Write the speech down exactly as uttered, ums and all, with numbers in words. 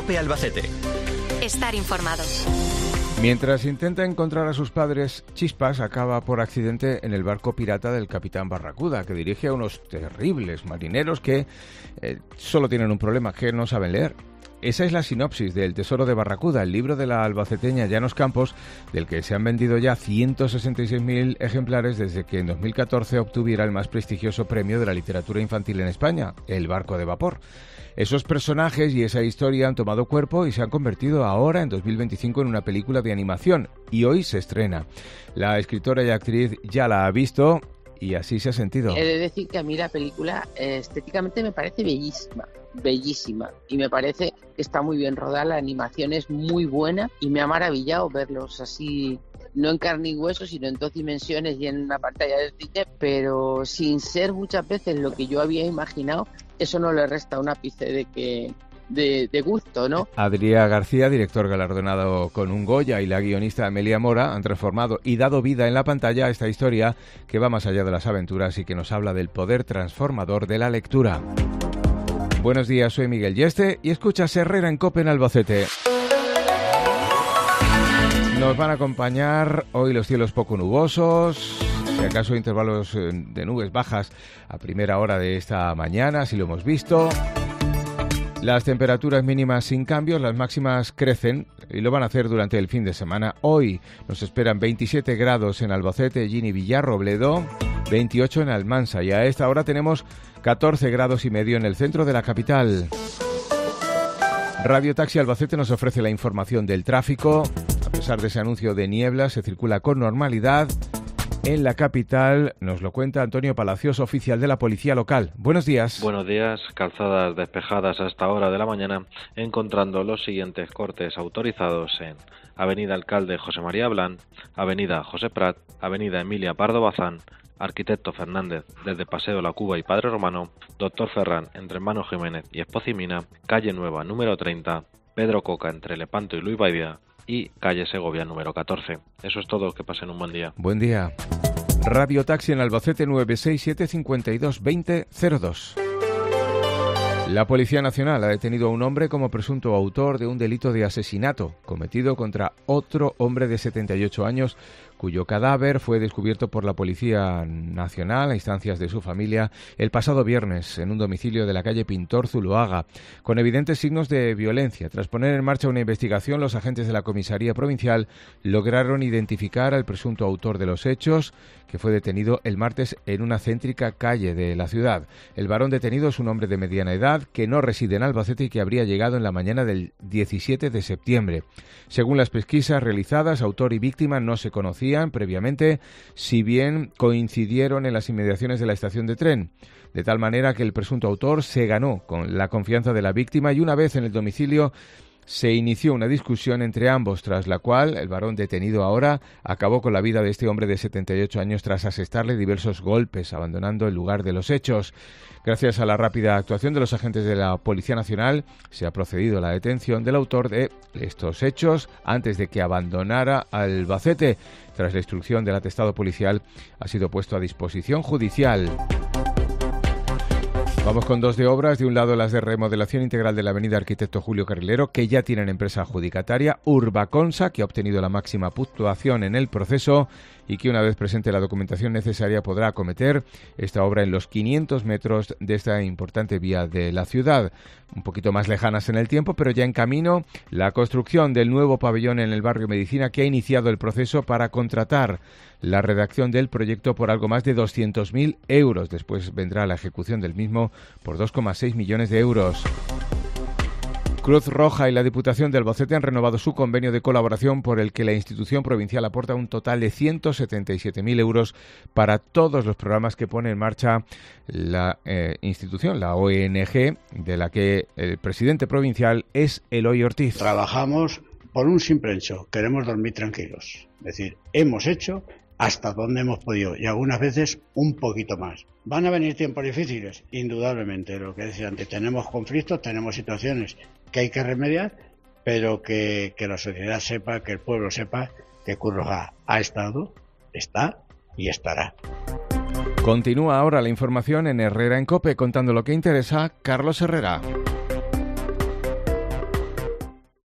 COPE Albacete. Estar informado. Mientras intenta encontrar a sus padres, Chispas acaba por accidente en el barco pirata del capitán Barracuda, que dirige a unos terribles marineros que eh, solo tienen un problema, que no saben leer. Esa es la sinopsis del Tesoro de Barracuda, el libro de la albaceteña Llanos Campos, del que se han vendido ya ciento sesenta y seis mil ejemplares desde que en dos mil catorce obtuviera el más prestigioso premio de la literatura infantil en España, El barco de vapor. Esos personajes y esa historia han tomado cuerpo y se han convertido ahora, en dos mil veinticinco, en una película de animación, y hoy se estrena. La escritora y actriz ya la ha visto y así se ha sentido. He de decir que a mí la película eh, estéticamente me parece bellísima, bellísima, y me parece que está muy bien rodada, la animación es muy buena y me ha maravillado verlos así, no en carne y hueso, sino en dos dimensiones y en una pantalla de cine, pero sin ser muchas veces lo que yo había imaginado. Eso no le resta un ápice de que de, de gusto, ¿no? Adrià García, director galardonado con un Goya, y la guionista Amelia Mora han transformado y dado vida en la pantalla a esta historia que va más allá de las aventuras y que nos habla del poder transformador de la lectura. Buenos días, soy Miguel Yeste y escuchas Herrera en COPE en Albacete. Nos van a acompañar hoy los cielos poco nubosos, si acaso intervalos de nubes bajas a primera hora de esta mañana, así lo hemos visto. Las temperaturas mínimas sin cambios, las máximas crecen y lo van a hacer durante el fin de semana. Hoy nos esperan veintisiete grados en Albacete, Gini, Villarrobledo, veintiocho en Almansa, y a esta hora tenemos catorce grados y medio en el centro de la capital. Radio Taxi Albacete nos ofrece la información del tráfico. A pesar de ese anuncio de niebla, se circula con normalidad en la capital. Nos lo cuenta Antonio Palacios, oficial de la Policía Local. Buenos días. Buenos días. Calzadas despejadas a esta hora de la mañana, encontrando los siguientes cortes autorizados en Avenida Alcalde José María Blán, Avenida José Prat, Avenida Emilia Pardo Bazán, Arquitecto Fernández desde Paseo La Cuba y Padre Romano, Doctor Ferrán entre Hermano Jiménez y Espocimina, Calle Nueva número treinta, Pedro Coca entre Lepanto y Luis Baivia y Calle Segovia número catorce. Eso es todo, que pasen un buen día. Buen día. Radio Taxi en Albacete nueve seis siete cinco dos dos cero cero dos. La Policía Nacional ha detenido a un hombre como presunto autor de un delito de asesinato cometido contra otro hombre de setenta y ocho años, cuyo cadáver fue descubierto por la Policía Nacional a instancias de su familia el pasado viernes en un domicilio de la calle Pintor Zuloaga, con evidentes signos de violencia. Tras poner en marcha una investigación, los agentes de la Comisaría Provincial lograron identificar al presunto autor de los hechos, que fue detenido el martes en una céntrica calle de la ciudad. El varón detenido es un hombre de mediana edad que no reside en Albacete y que habría llegado en la mañana del diecisiete de septiembre. Según las pesquisas realizadas, autor y víctima no se conocían previamente, si bien coincidieron en las inmediaciones de la estación de tren, de tal manera que el presunto autor se ganó con la confianza de la víctima y una vez en el domicilio se inició una discusión entre ambos, tras la cual el varón detenido ahora acabó con la vida de este hombre de setenta y ocho años tras asestarle diversos golpes, abandonando el lugar de los hechos. Gracias a la rápida actuación de los agentes de la Policía Nacional, se ha procedido a la detención del autor de estos hechos antes de que abandonara Albacete. Tras la instrucción del atestado policial, ha sido puesto a disposición judicial. Vamos con dos de obras. De un lado, las de remodelación integral de la avenida Arquitecto Julio Carrilero, que ya tienen empresa adjudicataria, Urbaconsa, que ha obtenido la máxima puntuación en el proceso y que una vez presente la documentación necesaria podrá acometer esta obra en los quinientos metros de esta importante vía de la ciudad. Un poquito más lejanas en el tiempo, pero ya en camino, la construcción del nuevo pabellón en el barrio Medicina, que ha iniciado el proceso para contratar la redacción del proyecto por algo más de doscientos mil euros. Después vendrá la ejecución del mismo por dos coma seis millones de euros. Cruz Roja y la Diputación de Albacete han renovado su convenio de colaboración por el que la institución provincial aporta un total de ciento setenta y siete mil euros para todos los programas que pone en marcha la eh, institución, la O N G, de la que el presidente provincial es Eloy Ortiz. Trabajamos por un simple hecho, queremos dormir tranquilos. Es decir, hemos hecho hasta donde hemos podido y algunas veces un poquito más. ¿Van a venir tiempos difíciles? Indudablemente, lo que decía antes, tenemos conflictos, tenemos situaciones que hay que remediar, pero que, que la sociedad sepa, que el pueblo sepa que Cruz Roja ha estado, está y estará. Continúa ahora la información en Herrera en COPE, contando lo que interesa Carlos Herrera.